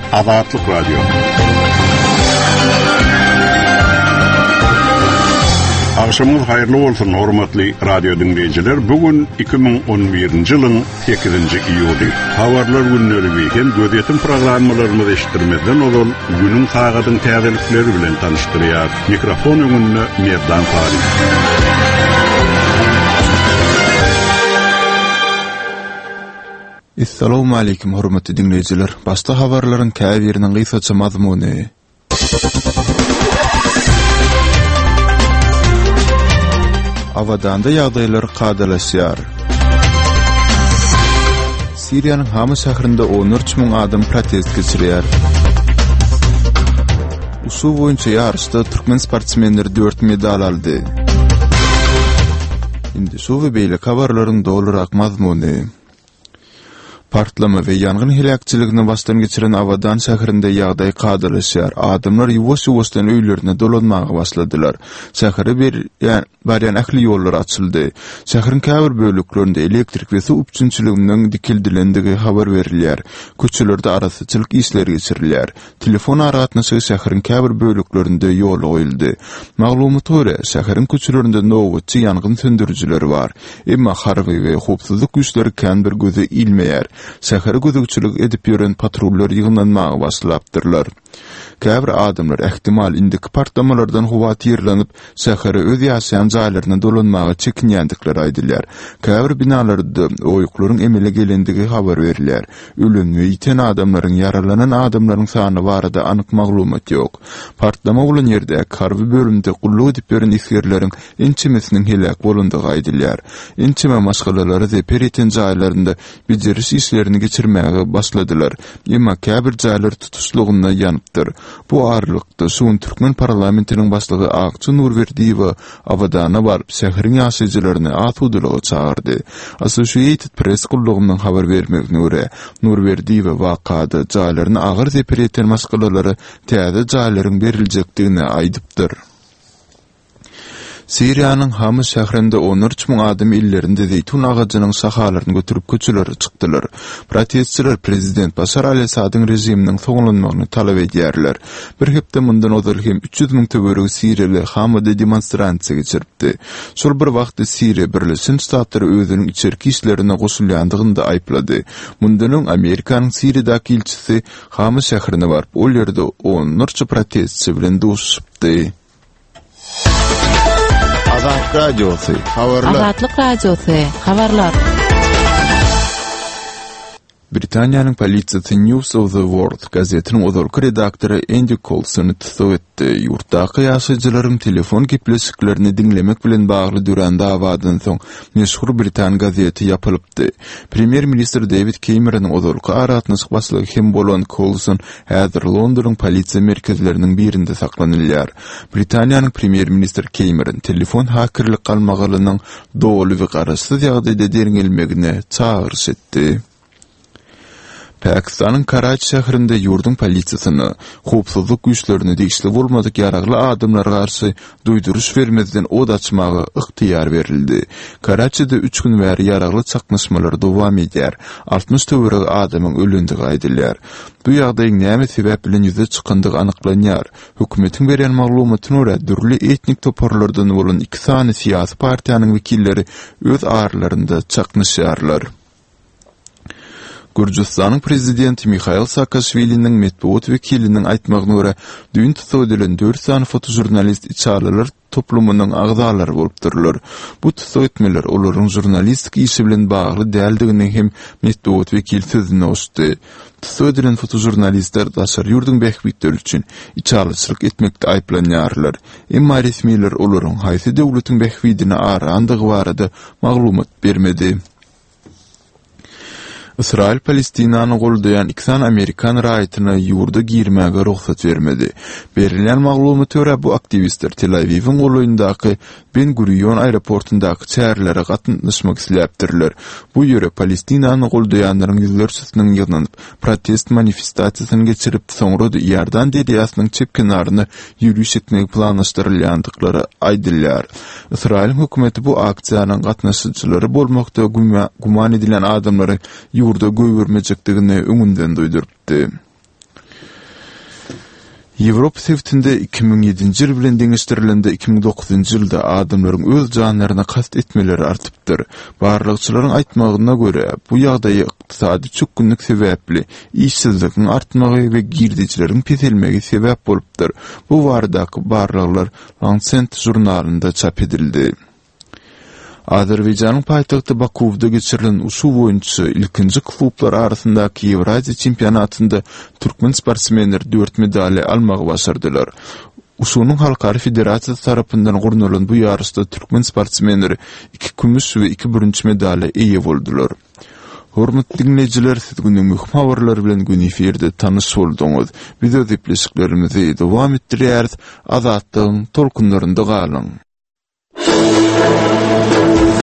Azatlyk Radio. Akşamınız hayırlı olsun hormatly radio dinleyijiler. Bugün 2011-nji ýylyň 8-nji iýuly. Habarlar günleri weekend gözetim programmalarymyzy eşitdirmeden ol günüň sagatyň täzelikleri bilen tanışdyrýar. Mikrofon öňünde Merdan Fari. Assalamu alaykum hormatly dinleyijiler. Başda habarlaryň käbiriniň gysgaça mazmuny. Awada ýagdaýlar gadalaşýar. Siriýanyň Hama şäherinde 13.000 adam protest geçirýär. Usu boýunça ýarışda türkmen sportsmenleri 4 medal aldy. Indi şu we beýle habarlaryň dolurak mazmuny. Partlama ve yangın helakçylygyny başdan geçiren Awadan şäherinde ýagdaý gadalaşýar. Adamlar ýuwaş-ýuwaşdan öýlerine dolanmagy başladylar. Şähere barýan ähli ýollar açyldy. Şäheriň käbir bölüklerinde elektrik we suw üçinçiliginiň dikildilendigi habar berilýär. Köçelerde arasyçylyk işleri geçirilýär. Telefon aragatnaşy şäheriň käbir bölüklerinde ýol goýuldy. Maglumata görä şäheriň köçelerinde nowatçy yangyn söndürüjileri bar. Emma harby we howpsuzlyk güýçleri kän bir göze ilmeýär. Şäheri gözükçülük edip ýören patruller ýygnanmagy başlapdyrlar. Käbir adamlar ähtimal indiki partlamalardan howat ýerlenip şäheri öz ýaşaýan jaýlaryna dolanmagy çekinýändikleri aýdylýar. Käbir binalarda oýuklaryň emele gelendigi habar berilýär. Ölen we ýiten adamlaryň yaralanan adamlaryň sany barada anyk maglumat ýok. Partlama bolan ýerde harby bölümde gulluq edip ýören iskerleriň ençimesiniň helak bolandygy aýdylýar. Ençime maşgalalary we periten jaýlarynda bijiriş işlerini geçirmäge başladylar. Emma käbir jaýlar tutuşlugyna ýanypdyr. Bu arlykda suwun türkmen parlamentiniň başlygy Akçy Nurberdiýew Awadana baryp şäheriň ýaşaýjylaryny atudylyga çağırdy. Associated Press gullugynyň habar bermegine görä, Nurberdiýew wakada jaýlaryny agyr zepereten maşgalalary täze jaýlaryň beriljekdigini aýdypdyr. Siriýanyň Hama şäherinde 13.000 adam illerinde zeytun ağacynyň şahalaryny götürüp köçelere çykdylar. Protestçiler prezident Başar al-Asadyň rejiminiň soňlanmagyny talap edýärler. Bir hepde mundan ozal hem 300.000 töwereg Siriýali Hamada demonstransiýa geçiripdi. Şol bir wagtda Siriýa Birleşen Ştatlary özüniň içerki işlerine goşulýandygyny da aýplady. Mundanyň Amerikanyň Siriýadaky ilçisi Hama şäherine baryp ol ýerde 10 protestçi bilen duşupdy. Azatlyk Radiosu, habarlar. Azatlyk Radiosu, habarlar. Britaniýanyň Polisiýasy News of the World gazetiniň ozalky redaktory Andy Coulson tutsak etdi. Ýurtdaky ýaşaýjylaryň telefon gepleşiklerini dinlemek bilen bagly duran dawadan soň meşhur Britan gazeti ýapylypdy. Premier Minister David Cameron'yň ozalky aratnaşyk başlygy hem bolan Coulson häzir Londonyň polisiýa merkezleriniň birinde saklanýar. Britaniýanyň Premier Minister Cameron telefon hakerlik galmagynyň doly we garaşsyz ýagdaýda deringelmegine çağırış etdi. Pakistanyň Karachi şäherinde ýurdun polisiýasyny howpsuzlyk güýçlerini degişli bolmadyk ýaragly adamlara garşy duýduruş bermezden od açmagy yktyýar berildi. Karachida 3 gün bäri ýaragly çaknaşmalar dowam edýär. 60 töwereg adamyň ölendigi aýdylýar. Bu ýagdaýyň näme sebäp bilen ýüze çykandygy anyklanýar. Hökümetiň berýän maglumatyna görä dürli etnik toparlardan bolan 2 sany syýasy partiýanyň wekilleri öz aralarynda çaknaşýarlar. Gürjistanyň prezidenti Mikhail Saakashviliniň medeniýet wekiliniň aýtmagyna görä, düýün tutsak edilen 4 sany fotojurnalist içarlylar toplumynyň agzalary bolupdyrlar. Bu tutsak etmeler olaryň jurnalistik işi bilen bagly däldigini hem medeniýet wekil sözüne oşdy. Tutsak edilen fotojurnalistler daşar ýurdun behbitleri üçin içarlyçylyk etmekde aýplanýarlar. Emma resmiler olaryň haýsy döwletiň behbidine arandygy barada maglumat bermedi. Israil Palestinany goldayan 2 Amerikan raýatyna ýurda girmäge ruhsat bermedi. Berilýän maglumaty görä bu aktivistler Tel Aviwyň goýundaky Ben Gurion aeroportundaky çärlere gatnaşmak isläpdirler. Bu ýöre Palestinany goldayanlaryň ýüzlerçesiniň ýygnanyp protest manifestasiýasyny geçirip soňra Ýardan deriýasynyň çep kenaryna ýürüş etmek planlaşdyrylýandyklary aýdylýar. Israil hökümeti bu aksiýanyň gatnaşyjylary bolmakda guman edilen adamlary ýurda göwürmejekdigini öňünden duýdurupdy. Европa sevtinde 2007-nji ýyl bilen deňeşdirilende 2009-njy ýylda adamlaryň öz janlaryna kast etmeleri artypdyr. Barlykçylaryň aýtmagyna göre bu ýagdaý ykdysady çökgünlik sebäpli işsizligiň artmagy we girdijileriň peselmegi sebäp bolupdyr. Bu baradaky barlyklar Lancet jurnalynda çap edildi. Azerbaycan'ın paytagty Bakuwda geçirilen usu boýunça ilkinji klublar arasyndaky Ewraziýa çempionatynda türkmen sportsmenleri 4 medali almagy başardylar. Usunyň halkary federasiýasy tarapyndan gurnulan bu ýarışda türkmen sportsmenleri 2 kümüş we 2 bürünç medali eýe boldular. Hormatly dinleyijiler, siz günüň mühim habarlary bilen gün eferde tanyş boldyňyz. Video depleşiklerimizi dowam etdirýär. Azatlygyň tolkunlarynda galyň.